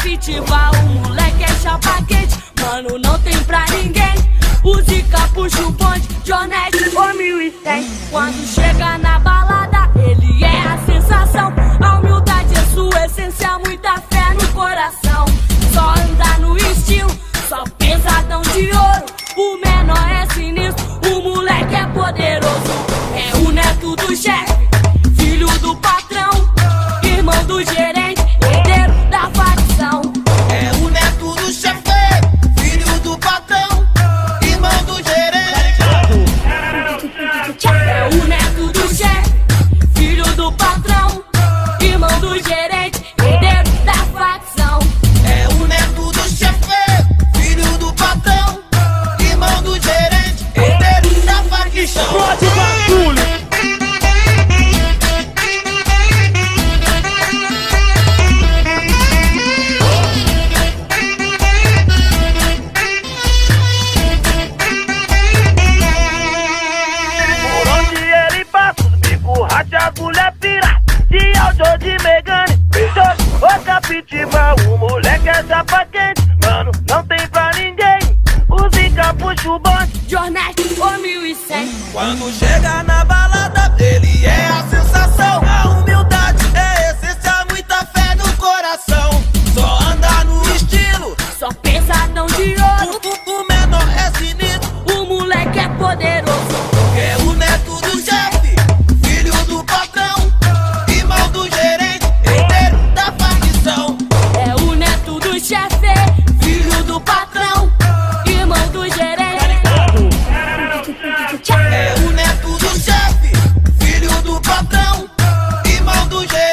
Capitiba, o moleque é chapa quente. Mano, não tem pra ninguém. O Zica puxa o bonde, Jonete ou 1100. Quando chega na balada, ele é a sensação. A humildade é sua essência, muita fé no coração. Só anda no estilo, só pesadão de ouro. O menor é sinistro, o moleque é poderoso. É o neto do chefe, filho do patrão, irmão do gerente, herdeiro da facção. É o neto do chefe, filho do patrão, irmão do gerente. É o neto do chefe, filho do patrão, irmão do gerente, herdeiro da facção. É o neto do chefe, filho do patrão, irmão do gerente, herdeiro da facção. Pode bagulho! Agulha pira, de áudio de Megane. Ô Capitiba, o moleque é chapa quente. Mano, não tem pra ninguém. O Zica puxa o bonde, Jonete ou 1100. Quando chega na balada, ele é a sensação. A humildade é essência, muita fé no coração. Só anda no estilo, Só pesadão de ouro. o menor é sinistro. O moleque é poderoso. É o neto do chefe, filho do patrão, irmão do gerente, herdeiro da facção. É o neto do chefe, filho do patrão, irmão do gerente. É o neto do chefe, filho do patrão, irmão do gerente.